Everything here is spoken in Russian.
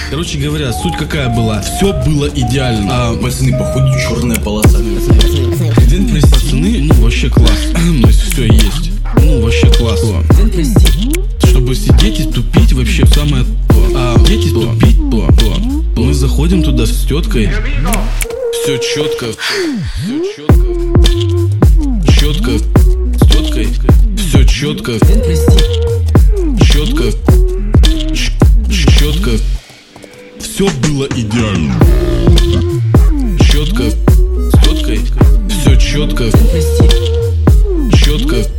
Короче говоря, суть какая была? Все было идеально. Пацаны, походу, черная полоса. Пацаны, ну вообще класс. То есть все есть. Ну вообще класс. Чтобы сидеть и тупить вообще самое сидеть и тупить мы заходим туда с теткой. Все четко. Четко. С теткой. Все четко. Четко. Четко. Все было идеально. Четко. С теткой. Все четко. Четко.